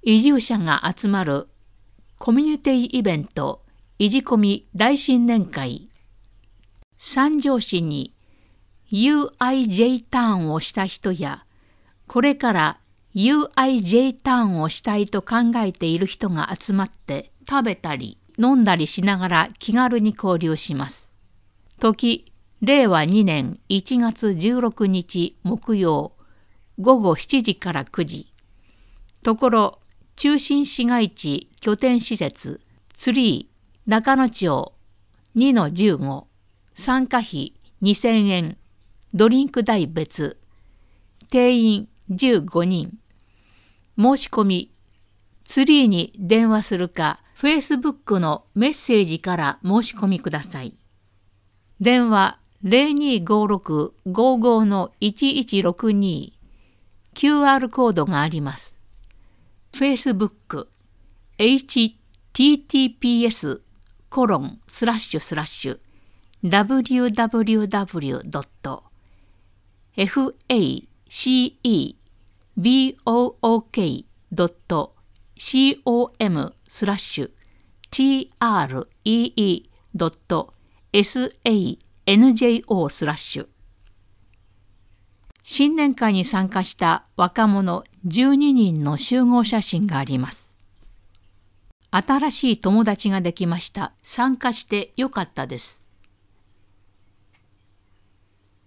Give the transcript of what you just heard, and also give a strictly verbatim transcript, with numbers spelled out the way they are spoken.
移住者が集まるコミュニティイベント、いじこみ大新年会。三条市に ユーアイジェー ターンをした人や、これから ユーアイジェー ターンをしたいと考えている人が集まって食べたり飲んだりしながら気軽に交流します。時、れいわにねんいちがつじゅうろくにち木曜、ごごしちじからくじ。ところ、中心市街地拠点施設ツリー中野町 にのじゅうご。参加費にせんえん。ドリンク代別。定員じゅうごにん。申し込み、ツリーに電話するか、Facebook のメッセージから申し込みください。電話ゼロにーごーろくごーごーいちいちろくに。キューアール コードがあります。Facebook エイチティーティーピーエスコロンスラッシュスラッシュダブリューダブリューダブリュードットエフエーシーイービーオーオーケードットコムスラッシュティーアールイーイードットエスエーエヌジェーオースラッシュ。新年会に参加した若者じゅうににんの集合写真があります。新しい友達ができました。参加してよかったです。